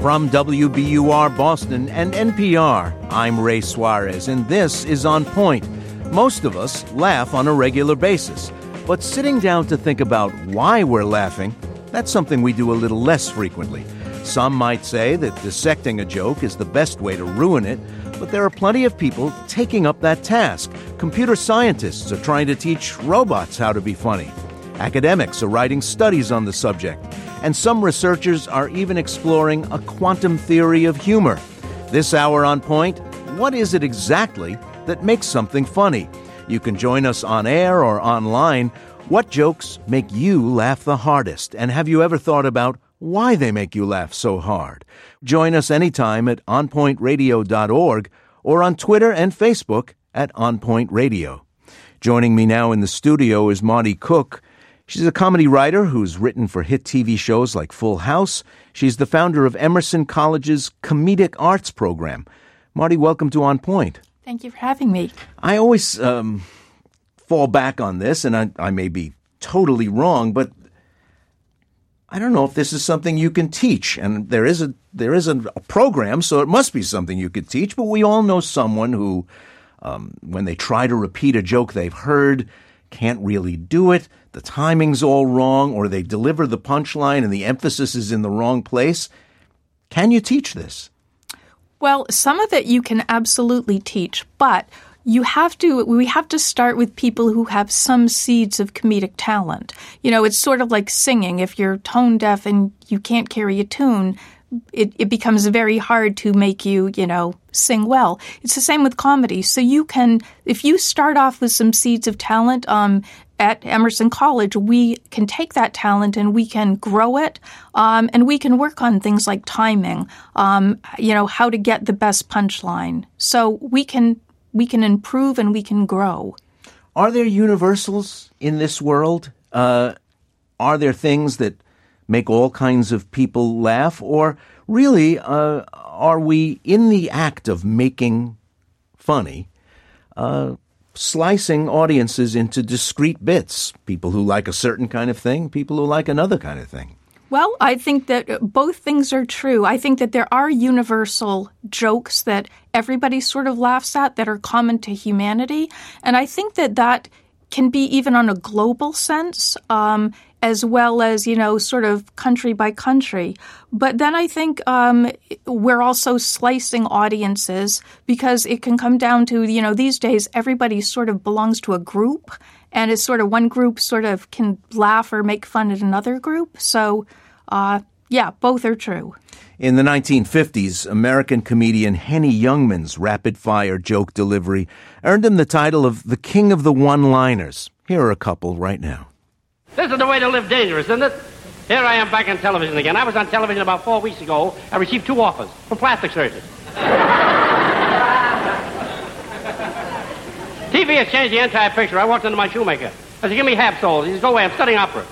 From WBUR Boston and NPR, I'm Ray Suarez, and this is On Point. Most of us laugh on a regular basis, but sitting down to think about why we're laughing, that's something we do a little less frequently. Some might say that dissecting a joke is the best way to ruin it, but there are plenty of people taking up that task. Computer scientists are trying to teach robots how to be funny. Academics are writing studies on the subject. And some researchers are even exploring a quantum theory of humor. This hour on Point, what is it exactly that makes something funny? You can join us on air or online. What jokes make you laugh the hardest? And have you ever thought about why they make you laugh so hard? Join us anytime at onpointradio.org or on Twitter and Facebook at onpointradio. Joining me now in the studio is Marti Cook. She's a comedy writer who's written for hit TV shows like Full House. She's the founder of Emerson College's Comedic Arts program. Marti, welcome to On Point. Thank you for having me. I always fall back on this, and I may be totally wrong, but I don't know if this is something you can teach. And there is a program, so it must be something you could teach. But we all know someone who, when they try to repeat a joke they've heard, can't really do it. The timing's all wrong, or they deliver the punchline and the emphasis is in the wrong place. Can you teach this? Well, some of it you can absolutely teach, but we have to start with people who have some seeds of comedic talent. You know, it's sort of like singing. If you're tone deaf and you can't carry a tune, it becomes very hard to make you, sing well. It's the same with comedy. So you can, if you start off with some seeds of talent, at Emerson College, we can take that talent and we can grow it, and we can work on things like timing, how to get the best punchline. So we can improve and we can grow. Are there universals in this world? Are there things that make all kinds of people laugh? Or really, are we in the act of making funny, slicing audiences into discrete bits? People who like a certain kind of thing, people who like another kind of thing. Well, I think that both things are true. I think that there are universal jokes that everybody sort of laughs at that are common to humanity. And I think that can be even on a global sense, as well as, sort of country by country. But then I think we're also slicing audiences because it can come down to, these days everybody sort of belongs to a group, and it's sort of one group sort of can laugh or make fun at another group. So, both are true. In the 1950s, American comedian Henny Youngman's rapid-fire joke delivery earned him the title of the King of the One-Liners. Here are a couple right now. This is the way to live dangerous, isn't it? Here I am back on television again. I was on television about 4 weeks ago. I received 2 offers from plastic surgeons. TV has changed the entire picture. I walked into my shoemaker. I said, give me half soles. He said, go away, I'm studying opera.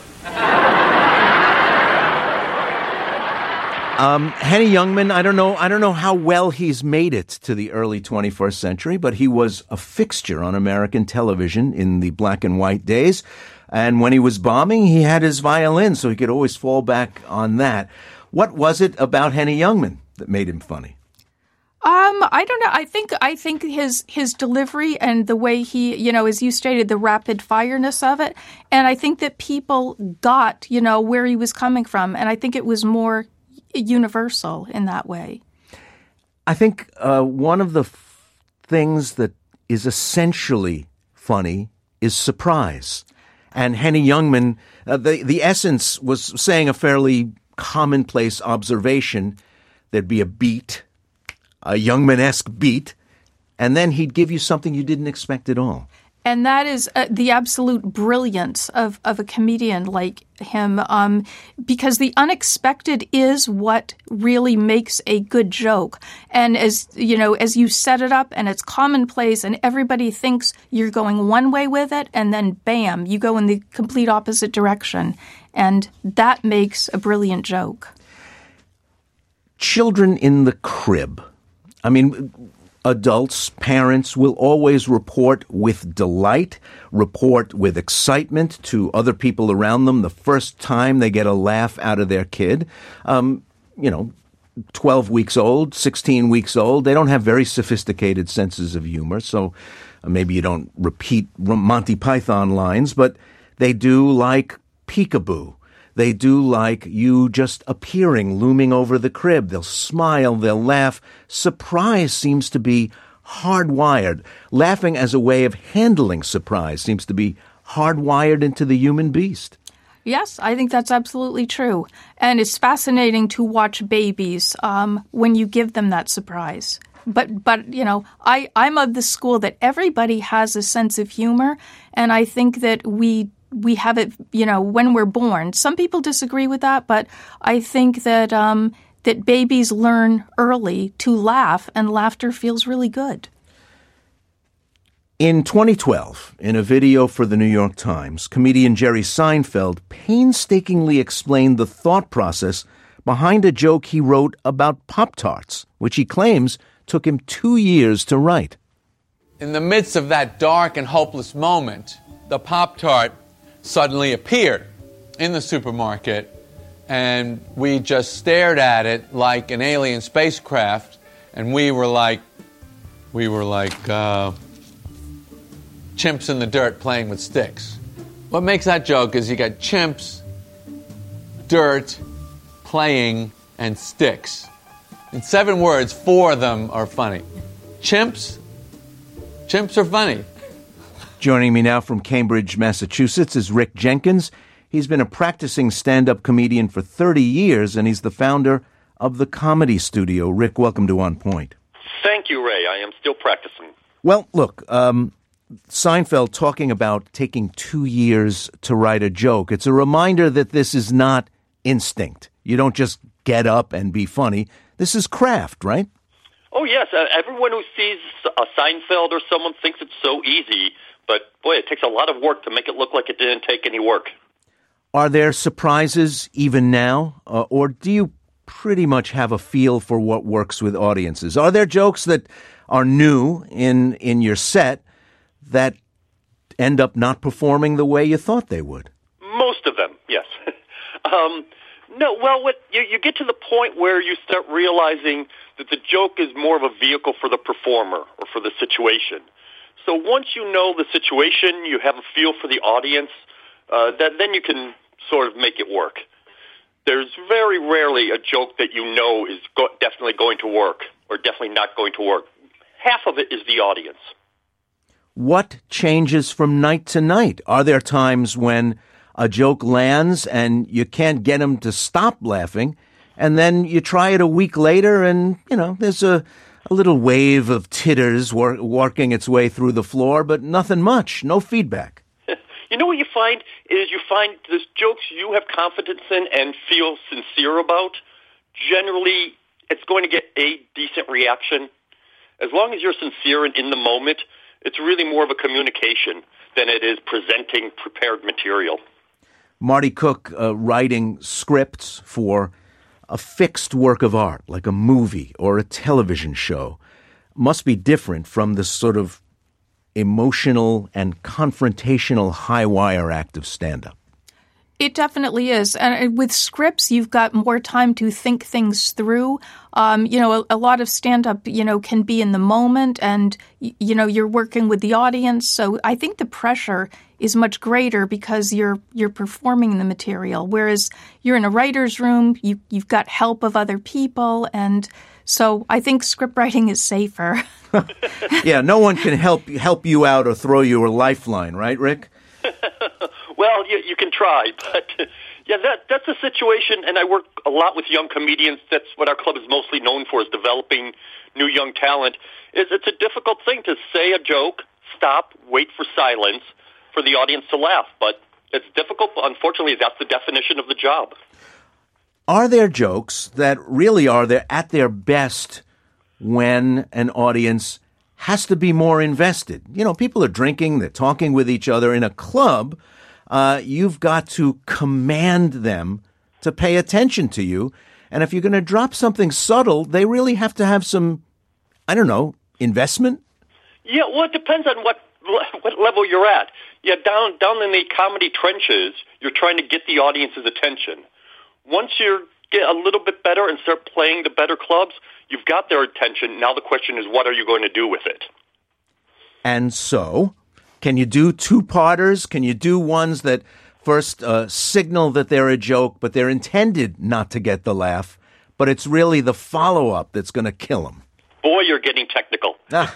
Henny Youngman, I don't know how well he's made it to the early 21st century, but he was a fixture on American television in the black and white days. And when he was bombing, he had his violin, so he could always fall back on that. What was it about Henny Youngman that made him funny? I don't know. I think his delivery and the way he, as you stated, the rapid fireness of it. And I think that people got, where he was coming from. And I think it was more universal in that way. I think one of the things that is essentially funny is surprise. And Henny Youngman, the essence was saying a fairly commonplace observation. There'd be a beat, a Youngman-esque beat, and then he'd give you something you didn't expect at all. And that is the absolute brilliance of a comedian like him, because the unexpected is what really makes a good joke. And as you set it up and it's commonplace and everybody thinks you're going one way with it, and then bam, you go in the complete opposite direction. And that makes a brilliant joke. Children in the crib. I mean, adults, parents will always report with delight, report with excitement to other people around them the first time they get a laugh out of their kid. 12 weeks old, 16 weeks old. They don't have very sophisticated senses of humor, so maybe you don't repeat Monty Python lines, but they do like peekaboo. They do like you just appearing, looming over the crib. They'll smile, they'll laugh. Surprise seems to be hardwired. Laughing as a way of handling surprise seems to be hardwired into the human beast. Yes, I think that's absolutely true. And it's fascinating to watch babies when you give them that surprise. But you know, I'm of the school that everybody has a sense of humor, and I think that we have it, you know, when we're born. Some people disagree with that, but I think that that babies learn early to laugh, and laughter feels really good. In 2012, in a video for the New York Times, comedian Jerry Seinfeld painstakingly explained the thought process behind a joke he wrote about Pop-Tarts, which he claims took him 2 years to write. In the midst of that dark and hopeless moment, the Pop-Tart suddenly appeared in the supermarket, and we just stared at it like an alien spacecraft, and we were like chimps in the dirt playing with sticks. What makes that joke is you got chimps, dirt, playing, and sticks. In 7 words, 4 of them are funny. Chimps are funny. Joining me now from Cambridge, Massachusetts is Rick Jenkins. He's been a practicing stand-up comedian for 30 years, and he's the founder of the Comedy Studio. Rick, welcome to On Point. Thank you, Ray. I am still practicing. Well, look, Seinfeld talking about taking 2 years to write a joke. It's a reminder that this is not instinct. You don't just get up and be funny. This is craft, right? Oh, yes. Everyone who sees a Seinfeld or someone thinks it's so easy, but, boy, it takes a lot of work to make it look like it didn't take any work. Are there surprises even now, or do you pretty much have a feel for what works with audiences? Are there jokes that are new in your set that end up not performing the way you thought they would? Most of them, yes. No, well, you get to the point where you start realizing that the joke is more of a vehicle for the performer or for the situation. So once you know the situation, you have a feel for the audience, then you can sort of make it work. There's very rarely a joke that you know is definitely going to work or definitely not going to work. Half of it is the audience. What changes from night to night? Are there times when a joke lands and you can't get them to stop laughing, and then you try it a week later and, you know, there's a little wave of titters working its way through the floor, but nothing much, no feedback? You know what you find is there's jokes you have confidence in and feel sincere about. Generally, it's going to get a decent reaction. As long as you're sincere and in the moment, it's really more of a communication than it is presenting prepared material. Marty Cook writing scripts for a fixed work of art, like a movie or a television show, must be different from the sort of emotional and confrontational high-wire act of stand-up. It definitely is. And with scripts, you've got more time to think things through. A lot of stand-up, can be in the moment, and, you're working with the audience. So I think the pressure is much greater because you're performing the material. Whereas you're in a writer's room, you've got help of other people. And so I think script writing is safer. Yeah, no one can help you out or throw you a lifeline, right, Rick? Well, you can try, but yeah, that's a situation, and I work a lot with young comedians. That's what our club is mostly known for, is developing new young talent. It's a difficult thing to say a joke, stop, wait for silence, for the audience to laugh, but it's difficult. Unfortunately, that's the definition of the job. Are there jokes that really are at their best when an audience has to be more invested? People are drinking, they're talking with each other in a club. You've got to command them to pay attention to you. And if you're going to drop something subtle, they really have to have some, investment. Yeah, well, it depends on what level you're at. Yeah, down in the comedy trenches, you're trying to get the audience's attention. Once you're get a little bit better and start playing the better clubs, you've got their attention. Now the question is, what are you going to do with it? And so, can you do two-parters? Can you do ones that first signal that they're a joke, but they're intended not to get the laugh, but it's really the follow-up that's going to kill them? Boy, you're getting technical.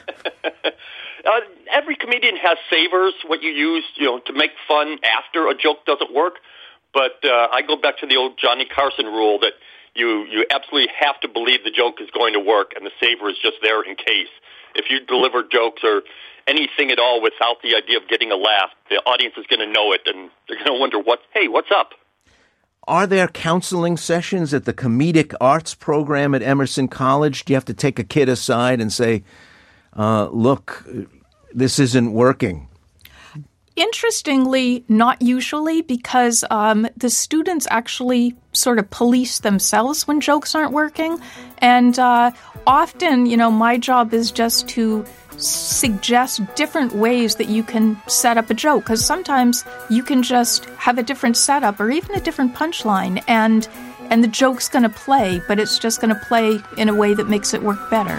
Every comedian has savers, what you use, to make fun after a joke doesn't work. But I go back to the old Johnny Carson rule that you absolutely have to believe the joke is going to work, and the saver is just there in case. If you deliver jokes or anything at all without the idea of getting a laugh, the audience is going to know it, and they're going to wonder, what's up? Are there counseling sessions at the Comedic Arts program at Emerson College? Do you have to take a kid aside and say, look, this isn't working? Interestingly, not usually, because the students actually sort of police themselves when jokes aren't working. And often, my job is just to suggest different ways that you can set up a joke, because sometimes you can just have a different setup or even a different punchline, and the joke's going to play, but it's just going to play in a way that makes it work better.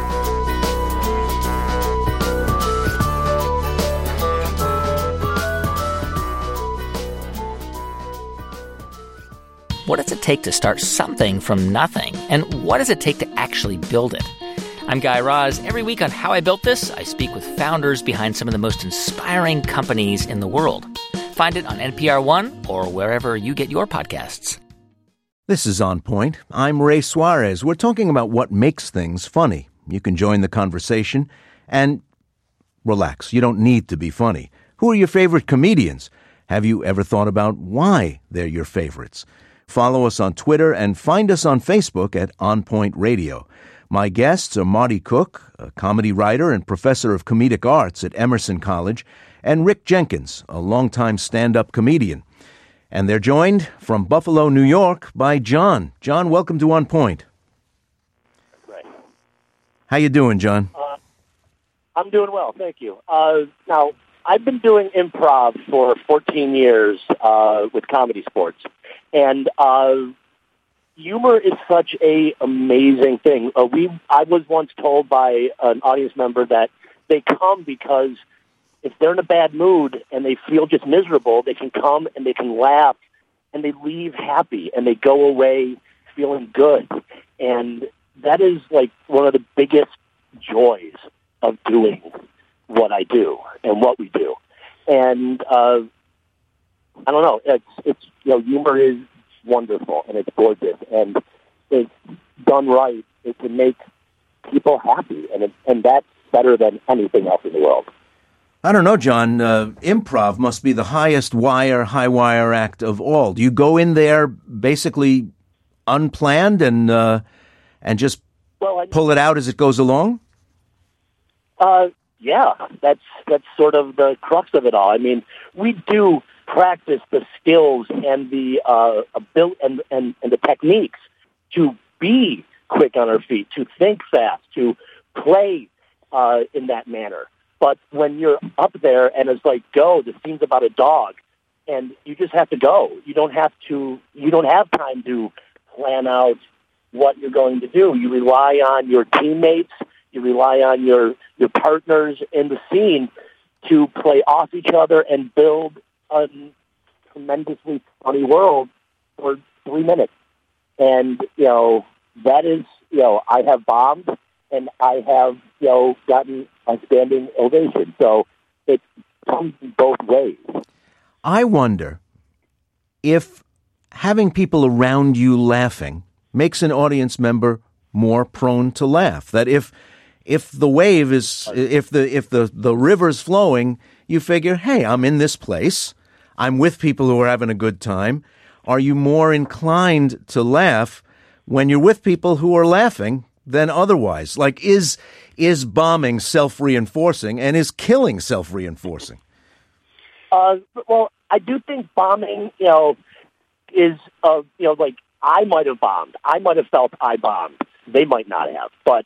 What does it take to start something from nothing? And what does it take to actually build it? I'm Guy Raz. Every week on How I Built This, I speak with founders behind some of the most inspiring companies in the world. Find it on NPR One or wherever you get your podcasts. This is On Point. I'm Ray Suarez. We're talking about what makes things funny. You can join the conversation and relax. You don't need to be funny. Who are your favorite comedians? Have you ever thought about why they're your favorites? Follow us on Twitter and find us on Facebook at On Point Radio. My guests are Marty Cook, a comedy writer and professor of comedic arts at Emerson College, and Rick Jenkins, a longtime stand-up comedian. And they're joined from Buffalo, New York, by John. John, welcome to On Point. Right. How you doing, John? I'm doing well, thank you. Now, I've been doing improv for 14 years with Comedy Sports, and humor is such a amazing thing. I was once told by an audience member that they come because if they're in a bad mood and they feel just miserable, they can come and they can laugh and they leave happy and they go away feeling good. And that is like one of the biggest joys of doing what I do and what we do. And I don't know, it's humor is wonderful and it's gorgeous, and it's done right. It can make people happy, and that's better than anything else in the world. I don't know, John. Improv must be the highest high wire act of all. Do you go in there basically unplanned and just pull it out as it goes along? Yeah, that's sort of the crux of it all. I mean, we do practice the skills and the and the techniques to be quick on our feet, to think fast, to play in that manner. But when you're up there and it's like, go, the scene's about a dog, and you just have to go. You don't have time to plan out what you're going to do. You rely on your teammates. You rely on your partners in the scene to play off each other and build a tremendously funny world for 3 minutes. And, that is, I have bombed and I have, gotten a standing ovation. So it comes both ways. I wonder if having people around you laughing makes an audience member more prone to laugh. That if the wave is, if the river's flowing, you figure, hey, I'm in this place. I'm with people who are having a good time. Are you more inclined to laugh when you're with people who are laughing than otherwise? Like, is bombing self-reinforcing, and is killing self-reinforcing? Well, I do think bombing, is, like, I might have bombed. I might have felt I bombed. They might not have. But,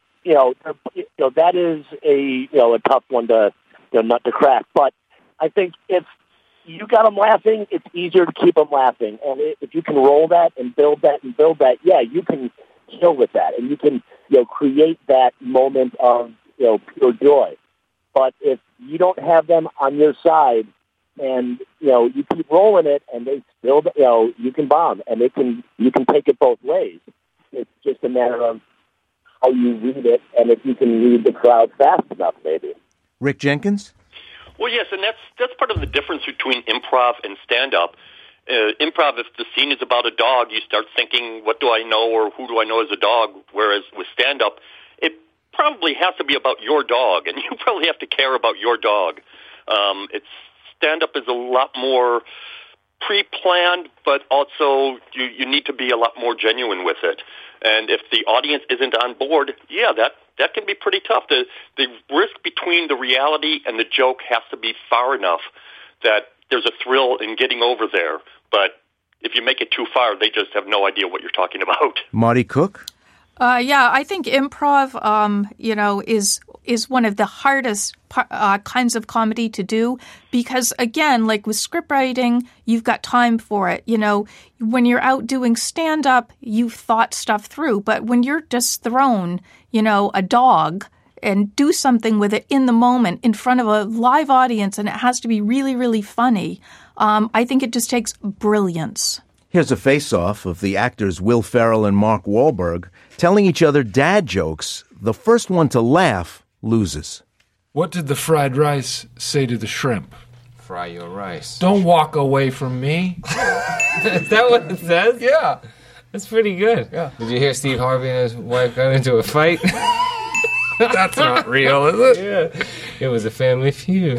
that is a tough one to, nut to crack. But I think if you got them laughing, it's easier to keep them laughing. And if you can roll that and build that, yeah, you can kill with that, and you can create that moment of pure joy. But if you don't have them on your side, and you keep rolling it, and they still you can bomb, and you can take it both ways. It's just a matter of how you read it, and if you can read the crowd fast enough, maybe. Rick Jenkins? Well, yes, and that's part of the difference between improv and stand-up. Improv, if the scene is about a dog, you start thinking, what do I know or who do I know as a dog? Whereas with stand-up, it probably has to be about your dog, and you probably have to care about your dog. Stand-up is a lot more pre-planned, but also you need to be a lot more genuine with it. And if the audience isn't on board, yeah, that can be pretty tough. The risk between the reality and the joke has to be far enough that there's a thrill in getting over there. But if you make it too far, they just have no idea what you're talking about. Marty Cook? Yeah, I think improv, is one of the hardest kinds of comedy to do because, again, like with script writing, you've got time for it. When you're out doing stand-up, you've thought stuff through. But when you're just thrown, a dog and do something with it in the moment in front of a live audience, and it has to be really, really funny, I think it just takes brilliance. Here's a face-off of the actors Will Ferrell and Mark Wahlberg telling each other dad jokes. The first one to laugh loses. What did the fried rice say to the shrimp? Fry your rice. Don't walk away from me. Is that what it says? Yeah. That's pretty good. Yeah. Did you hear Steve Harvey and his wife got into a fight? That's not real, is it? Yeah. It was a Family Feud.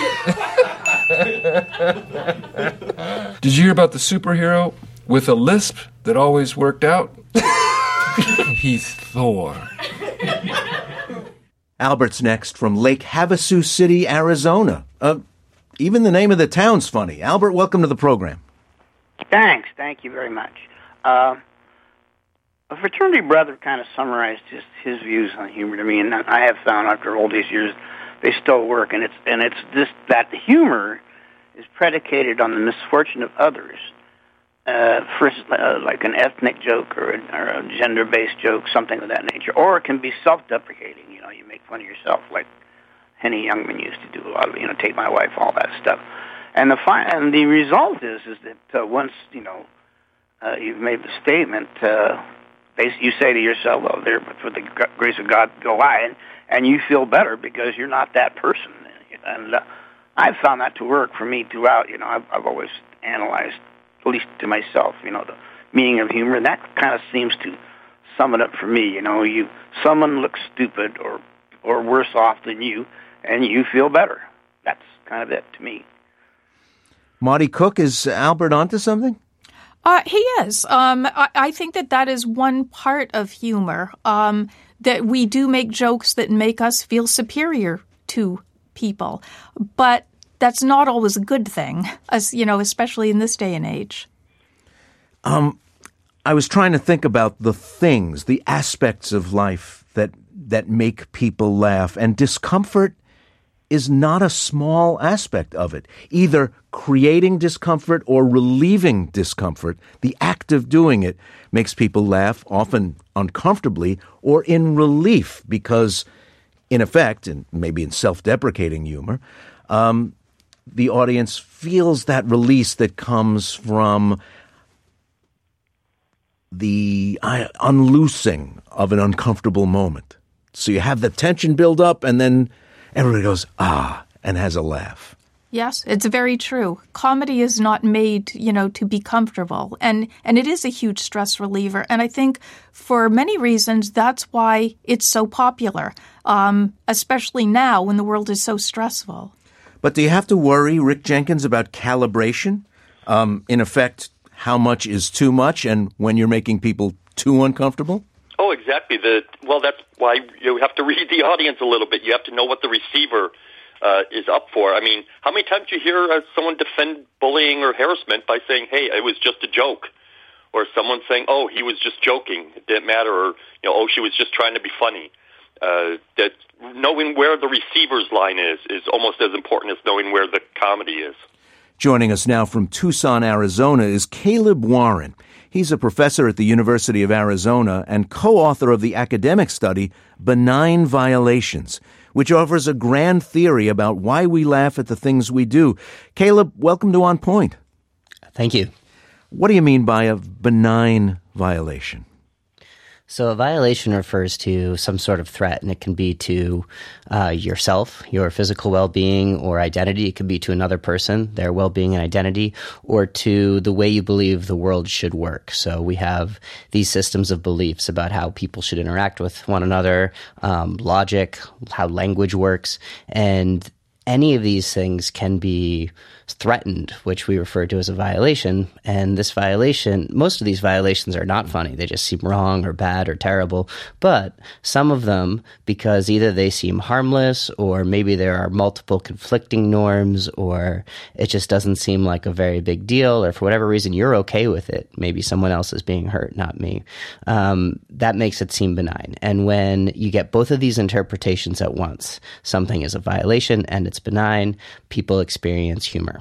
Did you hear about the superhero with a lisp that always worked out? He's Thor. Albert's next from Lake Havasu City, Arizona. Even the name of the town's funny. Albert, welcome to the program. Thanks. Thank you very much. A fraternity brother kind of summarized his views on humor to me, and I have found after all these years they still work. And it's this that the humor is predicated on the misfortune of others. First, like an ethnic joke or a gender-based joke, something of that nature, or it can be self-deprecating. You make fun of yourself, like Henny Youngman used to do a lot of, take my wife, all that stuff. And the result is that once you've made the statement, you say to yourself, well, there, but for the grace of God, go I, and you feel better because you're not that person. And I've found that to work for me throughout. I've always analyzed, at least to myself, the meaning of humor, and that kind of seems to sum it up for me. Someone looks stupid or worse off than you, and you feel better. That's kind of it to me. Marty Cook, is Albert onto something? He is. I think that is one part of humor, that we do make jokes that make us feel superior to people. But that's not always a good thing, especially in this day and age. I was trying to think about the things, the aspects of life that make people laugh, and discomfort is not a small aspect of it. Either creating discomfort or relieving discomfort, the act of doing it makes people laugh, often uncomfortably, or in relief, because, in effect, and maybe in self-deprecating humor, the audience feels that release that comes from the unloosing of an uncomfortable moment. So you have the tension build up, and then everybody goes, and has a laugh. Yes, it's very true. Comedy is not made, to be comfortable. And it is a huge stress reliever. And I think for many reasons, that's why it's so popular, especially now when the world is so stressful. But do you have to worry, Rick Jenkins, about calibration? In effect, how much is too much, and when you're making people too uncomfortable? Oh, exactly. That's why you have to read the audience a little bit. You have to know what the receiver is up for. I mean, how many times do you hear someone defend bullying or harassment by saying, hey, it was just a joke? Or someone saying, oh, he was just joking, it didn't matter, or, oh, she was just trying to be funny. That knowing where the receiver's line is almost as important as knowing where the comedy is. Joining us now from Tucson, Arizona is Caleb Warren. He's a professor at the University of Arizona and co-author of the academic study Benign Violations, which offers a grand theory about why we laugh at the things we do. Caleb, welcome to On Point. Thank you. What do you mean by a benign violation? So a violation refers to some sort of threat, and it can be to yourself, your physical well-being or identity. It could be to another person, their well-being and identity, or to the way you believe the world should work. So we have these systems of beliefs about how people should interact with one another, logic, how language works, and any of these things can be threatened, which we refer to as a violation. And this violation, most of these violations are not funny. They just seem wrong or bad or terrible. But some of them, because either they seem harmless or maybe there are multiple conflicting norms or it just doesn't seem like a very big deal, or for whatever reason you're okay with it. Maybe someone else is being hurt, not me. That makes it seem benign. And when you get both of these interpretations at once, something is a violation and it's benign, people experience humor.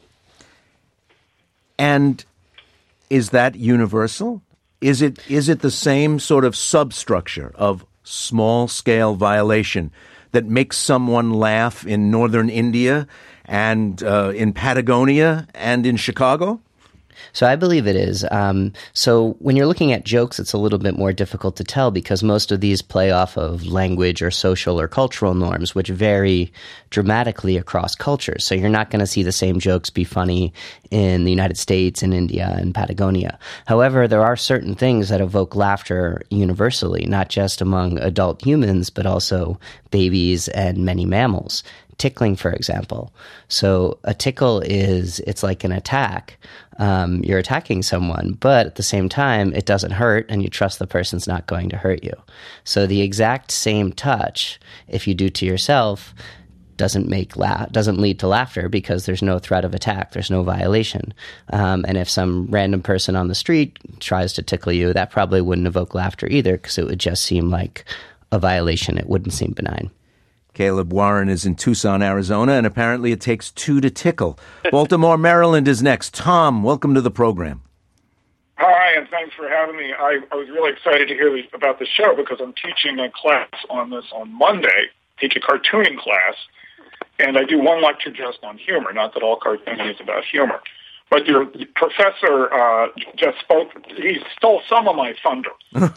And is that universal? Is it the same sort of substructure of small-scale violation that makes someone laugh in northern India and in Patagonia and in Chicago? So I believe it is. So when you're looking at jokes, it's a little bit more difficult to tell because most of these play off of language or social or cultural norms, which vary dramatically across cultures. So you're not going to see the same jokes be funny in the United States, in India, and Patagonia. However, there are certain things that evoke laughter universally, not just among adult humans, but also babies and many mammals. Tickling, for example. So a tickle it's like an attack. You're attacking someone, but at the same time, it doesn't hurt and you trust the person's not going to hurt you. So the exact same touch, if you do to yourself, doesn't lead to laughter because there's no threat of attack. There's no violation. And if some random person on the street tries to tickle you, that probably wouldn't evoke laughter either because it would just seem like a violation. It wouldn't seem benign. Caleb Warren is in Tucson, Arizona, and apparently it takes two to tickle. Baltimore, Maryland is next. Tom, welcome to the program. Hi, and thanks for having me. I was really excited to hear about the show because I'm teaching a class on this on Monday, teach a cartooning class, and I do one lecture just on humor, not that all cartooning is about humor. But your professor just spoke, he stole some of my thunder.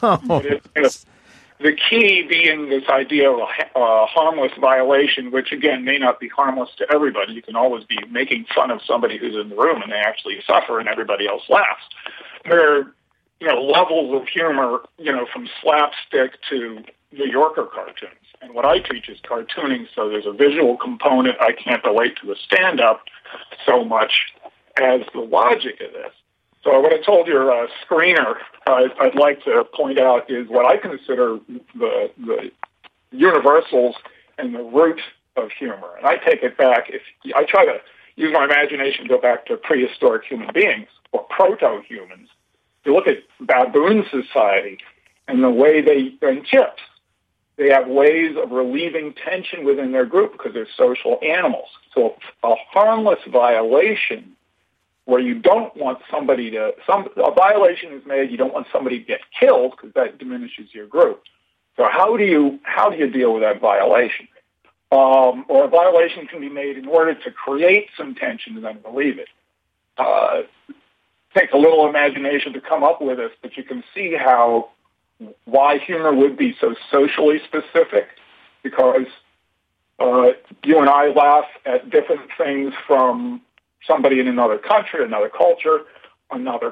The key being this idea of a harmless violation, which, again, may not be harmless to everybody. You can always be making fun of somebody who's in the room and they actually suffer and everybody else laughs. There are, levels of humor, from slapstick to New Yorker cartoons. And what I teach is cartooning, so there's a visual component. I can't relate to the stand-up so much as the logic of this. So what I told your screener I'd like to point out is what I consider the universals and the root of humor. And I take it back. If I try to use my imagination to go back to prehistoric human beings or proto-humans, you look at baboon society and the way and chimps, they have ways of relieving tension within their group because they're social animals. So a harmless violation where you don't want a violation is made, you don't want somebody to get killed because that diminishes your group. So how do you deal with that violation? Or a violation can be made in order to create some tension and then relieve it. Takes a little imagination to come up with this, but you can see why humor would be so socially specific because you and I laugh at different things from somebody in another country, another culture, another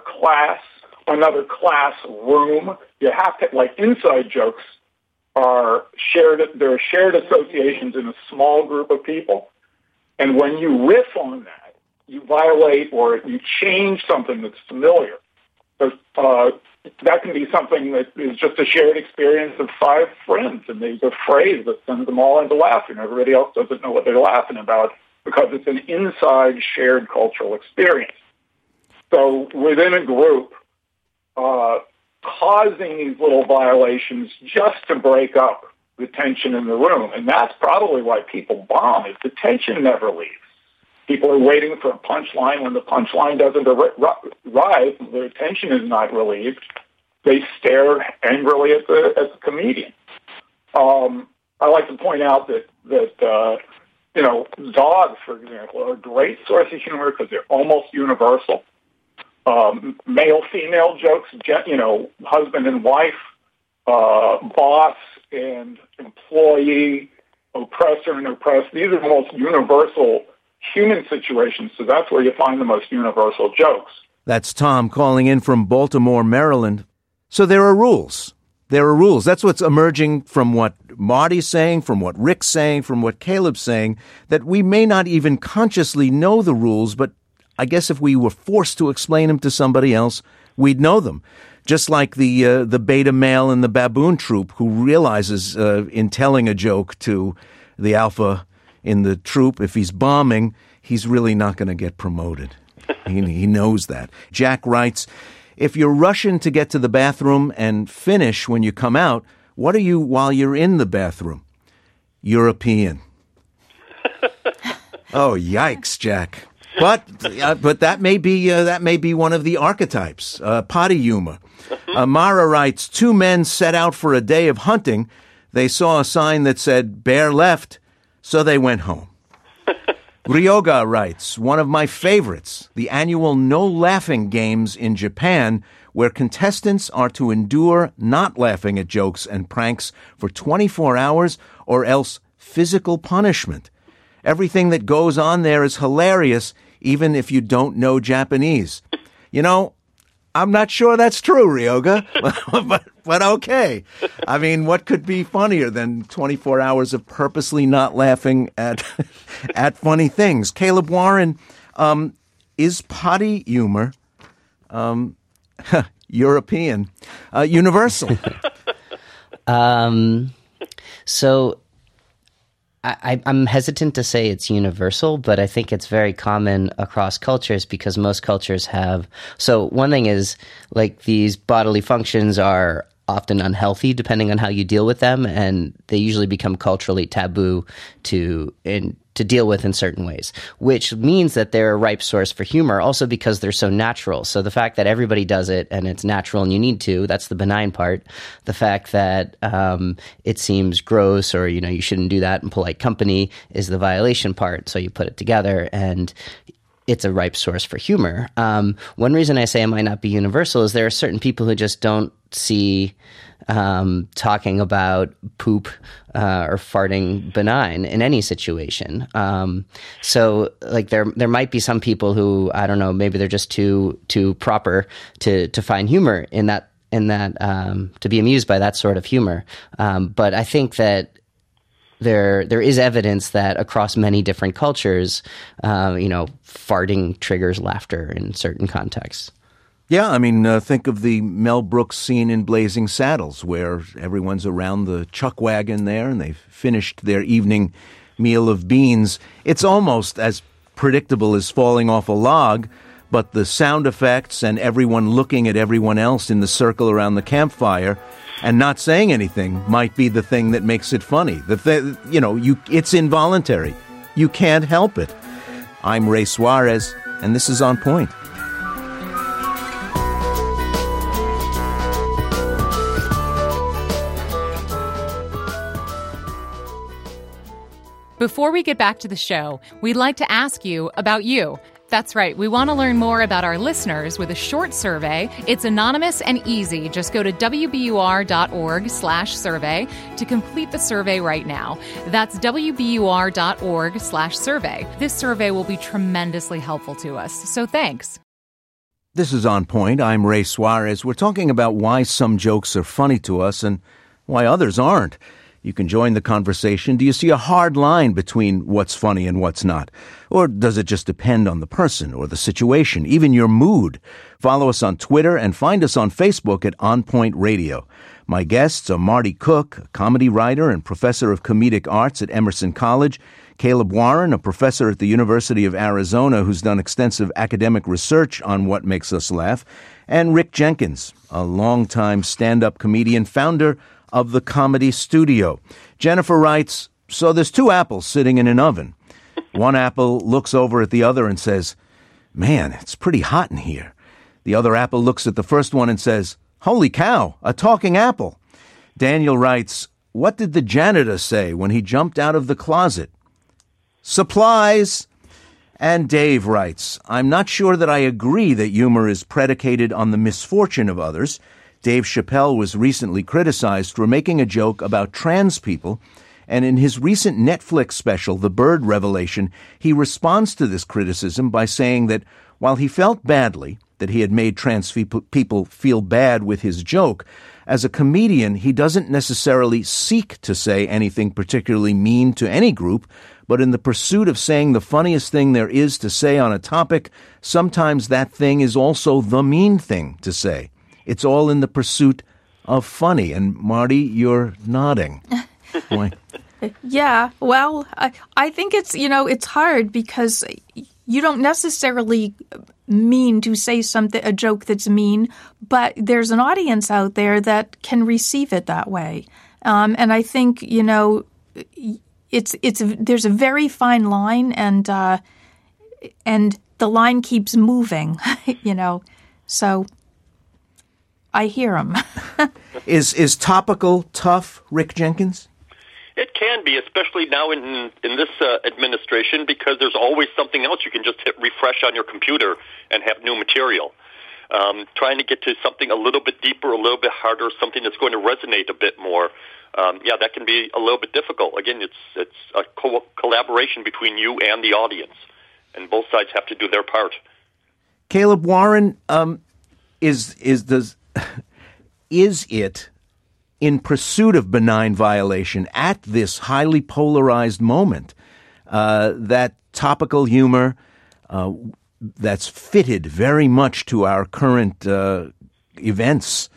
classroom. You have to, inside jokes are shared, there are shared associations in a small group of people. And when you riff on that, you violate or you change something that's familiar. So, that can be something that is just a shared experience of five friends, and there's a phrase that sends them all into laughter, and everybody else doesn't know what they're laughing about, because it's an inside shared cultural experience. So within a group, causing these little violations just to break up the tension in the room. And that's probably why people bomb, is the tension never leaves. People are waiting for a punchline. When the punchline doesn't arrive, their attention is not relieved. They stare angrily at the comedian. I like to point out that dogs, for example, are a great source of humor because they're almost universal. Male-female jokes, husband and wife, boss and employee, oppressor and oppressed. These are the most universal human situations, so that's where you find the most universal jokes. That's Tom calling in from Baltimore, Maryland. So there are rules. There are rules. That's what's emerging from what Marty's saying, from what Rick's saying, from what Caleb's saying, that we may not even consciously know the rules, but I guess if we were forced to explain them to somebody else, we'd know them. Just like the beta male in the baboon troop who realizes in telling a joke to the alpha in the troop, if he's bombing, he's really not going to get promoted. He knows that. Jack writes, if you're rushing to get to the bathroom and finish when you come out, what are you while you're in the bathroom? European. Oh, yikes, Jack. But that may be one of the archetypes, potty humor. Mara writes, 2 men set out for a day of hunting. They saw a sign that said bear left, so they went home. Ryoga writes, one of my favorites, the annual No Laughing Games in Japan, where contestants are to endure not laughing at jokes and pranks for 24 hours or else physical punishment. Everything that goes on there is hilarious, even if you don't know Japanese. I'm not sure that's true, Ryoga, but okay. I mean, what could be funnier than 24 hours of purposely not laughing at funny things? Caleb Warren, is potty humor European, universal? So I'm hesitant to say it's universal, but I think it's very common across cultures because most cultures have. So one thing is, like, these bodily functions are often unhealthy depending on how you deal with them, and they usually become culturally taboo to deal with in certain ways, which means that they're a ripe source for humor also because they're so natural. So the fact that everybody does it and it's natural and you need to, that's the benign part. The fact that it seems gross or, you shouldn't do that in polite company is the violation part. So you put it together and it's a ripe source for humor. One reason I say it might not be universal is there are certain people who just don't see talking about poop or farting benign in any situation. So like there might be some people who, I don't know, maybe they're just too proper to find humor in that to be amused by that sort of humor. But I think that there is evidence that across many different cultures, farting triggers laughter in certain contexts. Yeah, I mean, think of the Mel Brooks scene in Blazing Saddles, where everyone's around the chuck wagon there, and they've finished their evening meal of beans. It's almost as predictable as falling off a log, but the sound effects and everyone looking at everyone else in the circle around the campfire and not saying anything might be the thing that makes it funny. It's involuntary. You can't help it. I'm Ray Suarez, and this is On Point. Before we get back to the show, we'd like to ask you about you. That's right. We want to learn more about our listeners with a short survey. It's anonymous and easy. Just go to wbur.org/survey to complete the survey right now. That's wbur.org/survey. This survey will be tremendously helpful to us. So thanks. This is On Point. I'm Ray Suarez. We're talking about why some jokes are funny to us and why others aren't. You can join the conversation. Do you see a hard line between what's funny and what's not? Or does it just depend on the person or the situation, even your mood? Follow us on Twitter and find us on Facebook at On Point Radio. My guests are Marty Cook, a comedy writer and professor of comedic arts at Emerson College, Caleb Warren, a professor at the University of Arizona who's done extensive academic research on what makes us laugh, and Rick Jenkins, a longtime stand-up comedian, founder of the Comedy Studio. Jennifer writes, so there's 2 apples sitting in an oven. One apple looks over at the other and says, "Man, it's pretty hot in here." The other apple looks at the first one and says, "Holy cow, a talking apple." Daniel writes, "What did the janitor say when he jumped out of the closet?" "Supplies." And Dave writes, "I'm not sure that I agree that humor is predicated on the misfortune of others. Dave Chappelle was recently criticized for making a joke about trans people, and in his recent Netflix special, The Bird Revelation, he responds to this criticism by saying that while he felt badly that he had made trans people feel bad with his joke, as a comedian, he doesn't necessarily seek to say anything particularly mean to any group, but in the pursuit of saying the funniest thing there is to say on a topic, sometimes that thing is also the mean thing to say. It's all in the pursuit of funny." And Marty, you're nodding. Boy. Yeah, well, I think it's hard because you don't necessarily mean to say a joke that's mean, but there's an audience out there that can receive it that way. And I think, there's a very fine line, and the line keeps moving, so I hear him. Is topical tough, Rick Jenkins? It can be, especially now in this administration, because there's always something else you can just hit refresh on your computer and have new material. Trying to get to something a little bit deeper, a little bit harder, something that's going to resonate a bit more, that can be a little bit difficult. Again, it's a collaboration between you and the audience, and both sides have to do their part. Caleb Warren, is it in pursuit of benign violation at this highly polarized moment that topical humor that's fitted very much to our current events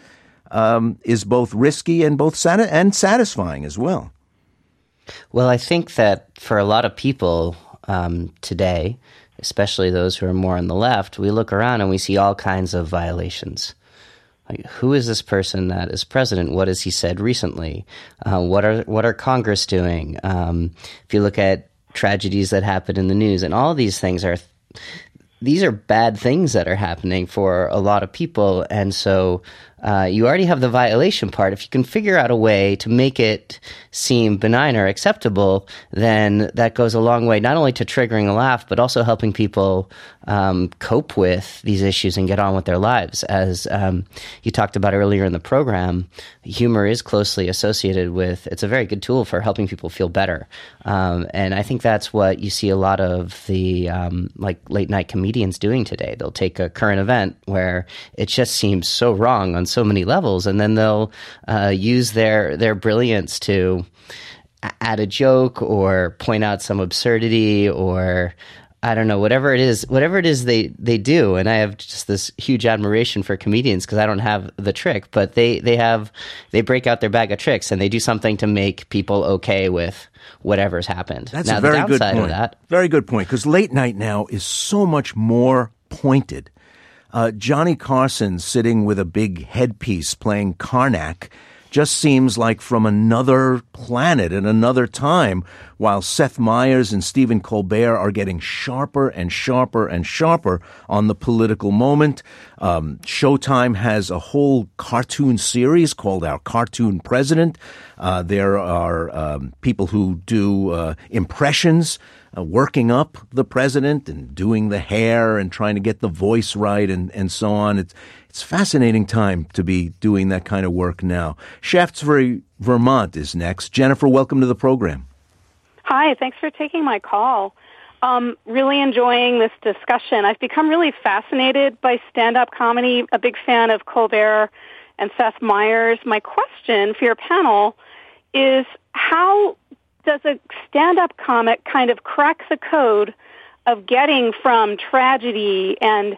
is both risky and and satisfying as well? Well, I think that for a lot of people today, especially those who are more on the left, we look around and we see all kinds of violations. Like, who is this person that is president? What has he said recently? What are Congress doing? If you look at tragedies that happen in the news, and all of these things these are bad things that are happening for a lot of people. And so you already have the violation part. If you can figure out a way to make it seem benign or acceptable, then that goes a long way, not only to triggering a laugh, but also helping people cope with these issues and get on with their lives. As you talked about earlier in the program, humor is closely associated with, it's a very good tool for helping people feel better. And I think that's what you see a lot of the like late night comedians doing today. They'll take a current event where it just seems so wrong on so many levels, and then they'll use their brilliance to add a joke or point out some absurdity, or I don't know, whatever it is they do. And I have just this huge admiration for comedians because I don't have the trick, but they break out their bag of tricks and they do something to make people okay with whatever's happened. That's now, a very the good downside point. Of that, very good point, because late night now is so much more pointed. Johnny Carson sitting with a big headpiece playing Karnak just seems like from another planet and another time, while Seth Meyers and Stephen Colbert are getting sharper and sharper and sharper on the political moment. Showtime has a whole cartoon series called Our Cartoon President. There are people who do impressions, working up the president and doing the hair and trying to get the voice right and so on. It's a fascinating time to be doing that kind of work now. Shaftesbury, Vermont is next. Jennifer, welcome to the program. Hi, thanks for taking my call. Really enjoying this discussion. I've become really fascinated by stand-up comedy, a big fan of Colbert and Seth Meyers. My question for your panel is, how does a stand-up comic kind of crack the code of getting from tragedy and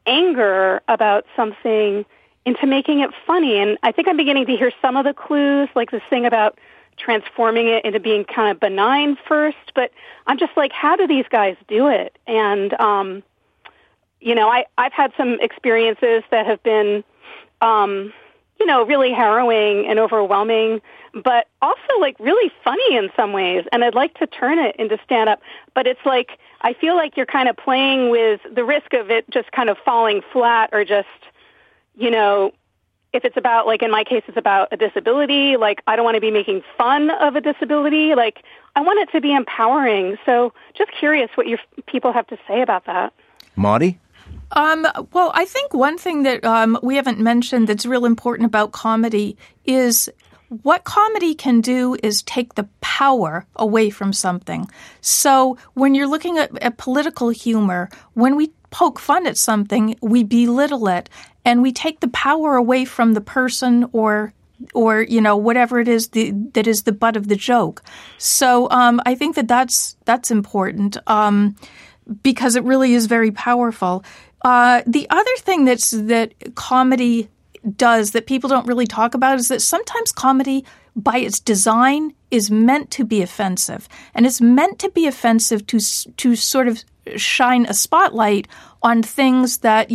anger about something into making it funny? And I think I'm beginning to hear some of the clues, like this thing about transforming it into being kind of benign first. But I'm just like, how do these guys do it? And, I've had some experiences that have been really harrowing and overwhelming, but also like really funny in some ways. And I'd like to turn it into stand-up, but it's like I feel like you're kind of playing with the risk of it just kind of falling flat, or just, if it's about, like in my case, it's about a disability, like I don't want to be making fun of a disability. Like I want it to be empowering. So just curious what your people have to say about that. Marty? Well, I think one thing that we haven't mentioned that's real important about comedy is what comedy can do is take the power away from something. So when you're looking at political humor, when we poke fun at something, we belittle it, and we take the power away from the person or whatever it is that is the butt of the joke. So I think that's important because it really is very powerful. The other thing that comedy does that people don't really talk about is that sometimes comedy, by its design, is meant to be offensive. And it's meant to be offensive to sort of shine a spotlight on things that,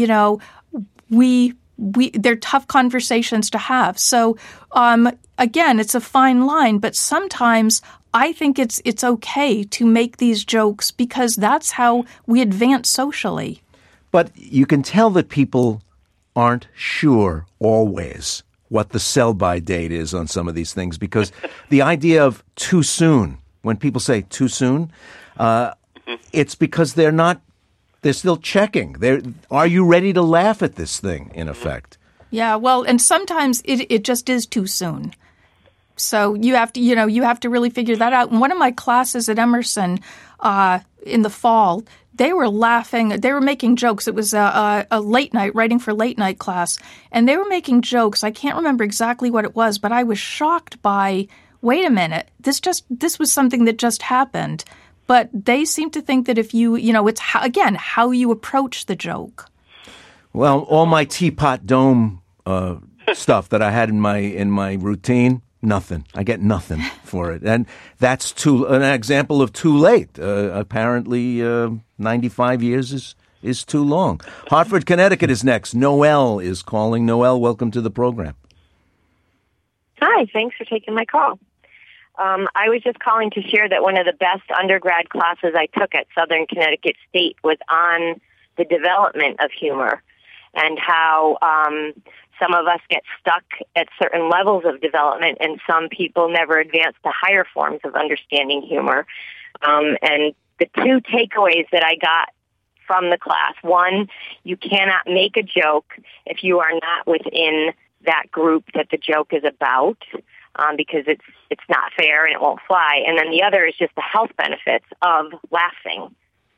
they're tough conversations to have. So, again, it's a fine line, but sometimes I think it's okay to make these jokes because that's how we advance socially. But you can tell that people aren't sure always what the sell-by date is on some of these things, because the idea of too soon, when people say too soon, it's because they're still checking. Are you ready to laugh at this thing, in effect? Yeah, well, and sometimes it just is too soon. So you have to really figure that out. In one of my classes at Emerson in the fall, they were laughing. They were making jokes. It was a late night, writing for late night class. And they were making jokes. I can't remember exactly what it was, but I was shocked by, wait a minute, this was something that just happened. But they seem to think that if it's, how you approach the joke. Well, all my Teapot Dome stuff that I had in my routine, nothing. I get nothing for it. And that's an example of too late. Apparently, 95 years is too long. Hartford, Connecticut is next. Noelle is calling. Noelle, welcome to the program. Hi, thanks for taking my call. I was just calling to share that one of the best undergrad classes I took at Southern Connecticut State was on the development of humor and how some of us get stuck at certain levels of development and some people never advance to higher forms of understanding humor. And the two takeaways that I got from the class, one, you cannot make a joke if you are not within that group that the joke is about, because it's not fair and it won't fly. And then the other is just the health benefits of laughing.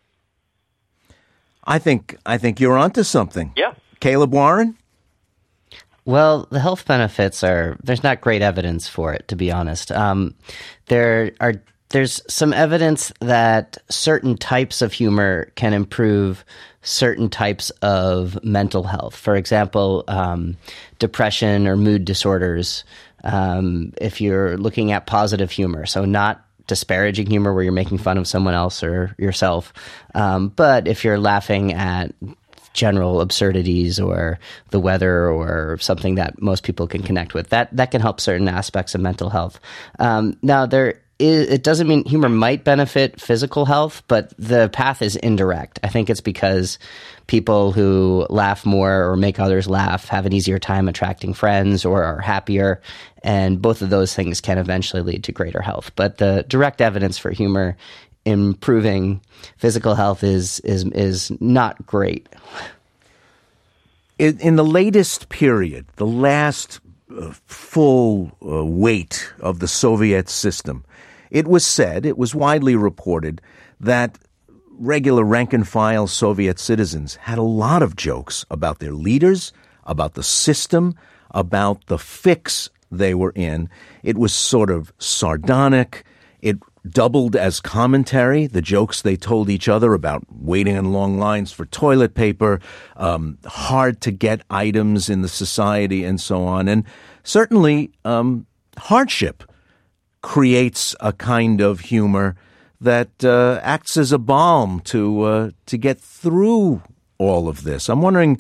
I think you're onto something. Yeah. Caleb Warren? Well, the health benefits there's not great evidence for it, to be honest. There's some evidence that certain types of humor can improve certain types of mental health. For example, depression or mood disorders. If you're looking at positive humor, so not disparaging humor where you're making fun of someone else or yourself, but if you're laughing at general absurdities or the weather or something that most people can connect with, that can help certain aspects of mental health. Now, it doesn't mean humor might benefit physical health, but the path is indirect. I think it's because people who laugh more or make others laugh have an easier time attracting friends or are happier, and both of those things can eventually lead to greater health. But the direct evidence for humor improving physical health is not great. In the latest period, the last full weight of the Soviet system, it was widely reported that regular rank-and-file Soviet citizens had a lot of jokes about their leaders, about the system, about the fix they were in. It was sort of sardonic. It doubled as commentary, the jokes they told each other about waiting in long lines for toilet paper, hard-to-get items in the society, and so on. And certainly hardship creates a kind of humor that acts as a balm to get through all of this. I'm wondering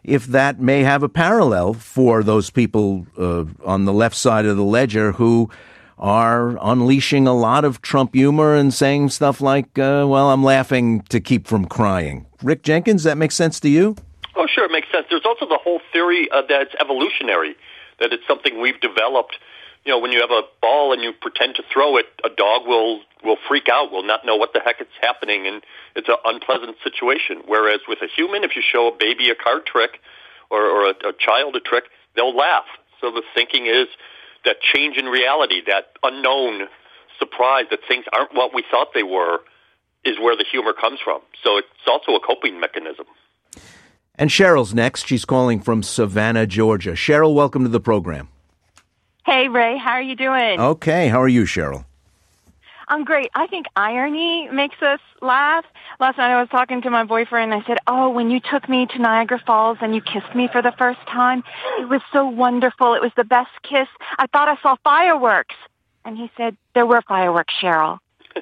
if that may have a parallel for those people on the left side of the ledger who are unleashing a lot of Trump humor and saying stuff like, well, I'm laughing to keep from crying. Rick Jenkins, that makes sense to you? Oh, sure, it makes sense. There's also the whole theory that it's evolutionary, that it's something we've developed. You know, when you have a ball and you pretend to throw it, a dog will freak out, will not know what the heck is happening, and it's an unpleasant situation. Whereas with a human, if you show a baby a card trick or a child a trick, they'll laugh. So the thinking is that change in reality, that unknown surprise that things aren't what we thought they were, is where the humor comes from. So it's also a coping mechanism. And Cheryl's next. She's calling from Savannah, Georgia. Cheryl, welcome to the program. Hey, Ray. How are you doing? Okay. How are you, Cheryl? I'm great. I think irony makes us laugh. Last night I was talking to my boyfriend and I said, oh, when you took me to Niagara Falls and you kissed me for the first time, it was so wonderful. It was the best kiss. I thought I saw fireworks. And he said, there were fireworks, Cheryl.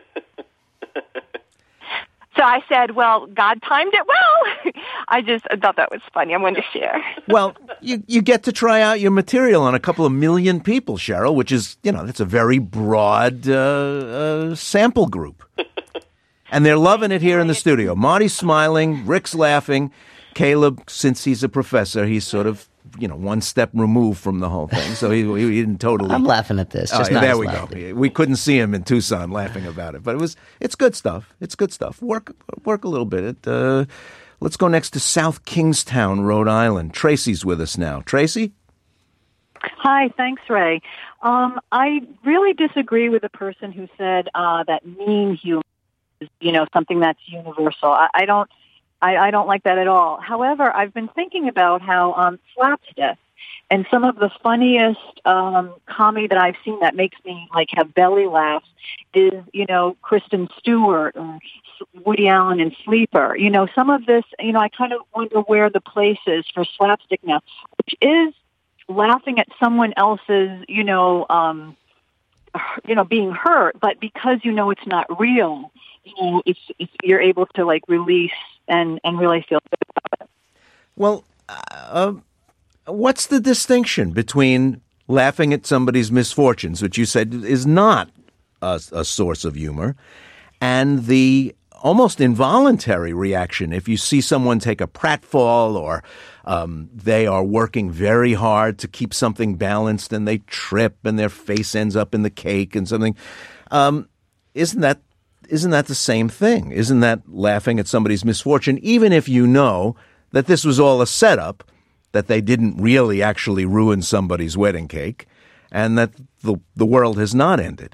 So I said, well, God timed it well. I thought that was funny. I wanted to share. Well, you get to try out your material on a couple of million people, Cheryl, which is, that's a very broad sample group. And they're loving it here in the studio. Marty's smiling, Rick's laughing. Caleb, since he's a professor, he's sort of, one step removed from the whole thing. So he didn't totally. I'm laughing at this. Just not there as we loudly. go. We couldn't see him in Tucson laughing about it, but it's good stuff. It's good stuff. Work a little bit. Let's go next to South Kingstown, Rhode Island. Tracy's with us now. Tracy? Hi, thanks, Ray. I really disagree with the person who said that mean humor is, something that's universal. I don't like that at all. However, I've been thinking about how slapstick and some of the funniest comedy that I've seen that makes me have belly laughs is, Kristen Stewart or Woody Allen in Sleeper. Some of this, I kind of wonder where the place is for slapstick now, which is laughing at someone else's, being hurt, but because it's not real, you're able to release and really feel good about it. Well, what's the distinction between laughing at somebody's misfortunes, which you said is not a source of humor, and the almost involuntary reaction if you see someone take a pratfall or they are working very hard to keep something balanced and they trip and their face ends up in the cake and something? Isn't that the same thing? Isn't that laughing at somebody's misfortune, even if you know that this was all a setup, that they didn't really actually ruin somebody's wedding cake, and that the world has not ended?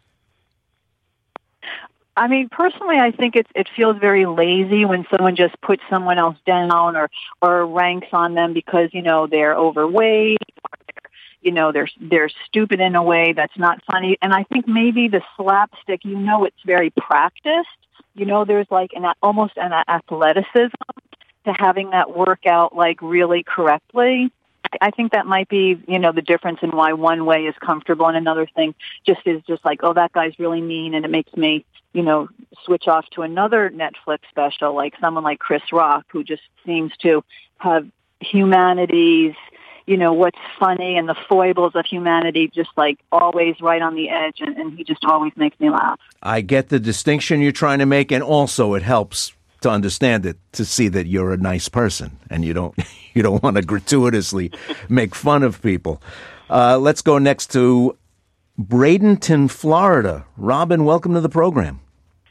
I mean, personally, I think it feels very lazy when someone just puts someone else down or ranks on them because, they're overweight or they're stupid in a way that's not funny. And I think maybe the slapstick, it's very practiced. There's almost an athleticism to having that work out really correctly. I think that might be, the difference in why one way is comfortable and another thing just is oh, that guy's really mean, and it makes me, switch off to another Netflix special, like someone like Chris Rock, who just seems to have humanity's, what's funny and the foibles of humanity just always right on the edge, and he just always makes me laugh. I get the distinction you're trying to make, and also it helps to understand it, to see that you're a nice person and you don't want to gratuitously make fun of people. Let's go next to Bradenton, Florida. Robin, welcome to the program.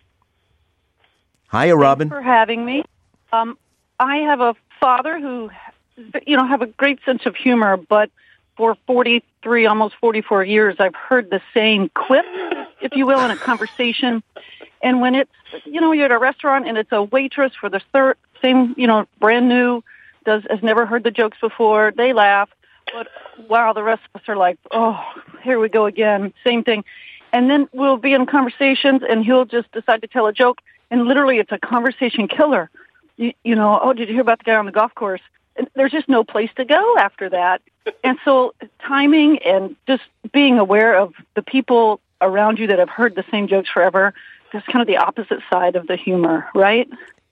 Hiya, Robin. Thanks for having me. I have a father who, have a great sense of humor, but for 43, almost 44 years, I've heard the same quip, if you will, in a conversation. And when it's, you're at a restaurant and it's a waitress for the same, brand new, has never heard the jokes before, they laugh. But wow, the rest of us are like, oh, here we go again, same thing. And then we'll be in conversations and he'll just decide to tell a joke. And literally it's a conversation killer. Oh, did you hear about the guy on the golf course? And there's just no place to go after that. And so timing and just being aware of the people around you that have heard the same jokes forever, that's kind of the opposite side of the humor, right?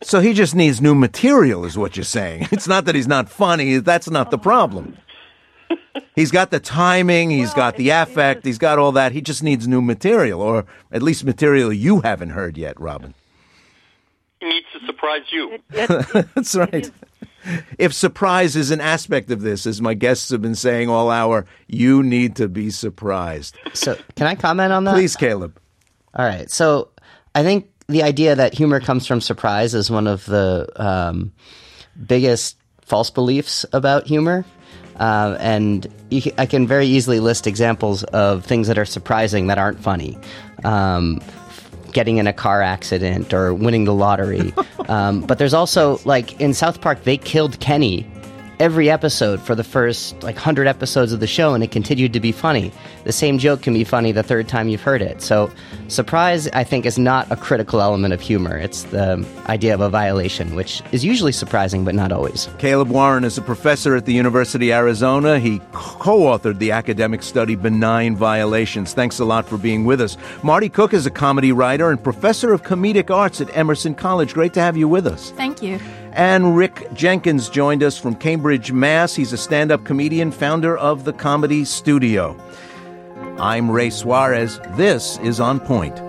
So he just needs new material, is what you're saying. It's not that he's not funny. That's not the problem. He's got the timing. He's got the affect. He's got all that. He just needs new material, or at least material you haven't heard yet, Robin. He needs to surprise you. That's right. If surprise is an aspect of this, as my guests have been saying all hour, you need to be surprised. So can I comment on that? Please, Caleb. All right. So I think the idea that humor comes from surprise is one of the biggest false beliefs about humor. And I can very easily list examples of things that are surprising that aren't funny. Getting in a car accident or winning the lottery. But there's also, like, in South Park, they killed Kenny every episode for the first, 100 episodes of the show, and it continued to be funny. The same joke can be funny the third time you've heard it. So surprise, I think, is not a critical element of humor. It's the idea of a violation, which is usually surprising, but not always. Caleb Warren is a professor at the University of Arizona. He co-authored the academic study Benign Violations. Thanks a lot for being with us. Marty Cook is a comedy writer and professor of comedic arts at Emerson College. Great to have you with us. Thank you. And Rick Jenkins joined us from Cambridge, Mass. He's a stand-up comedian, founder of the Comedy Studio. I'm Ray Suarez. This is On Point.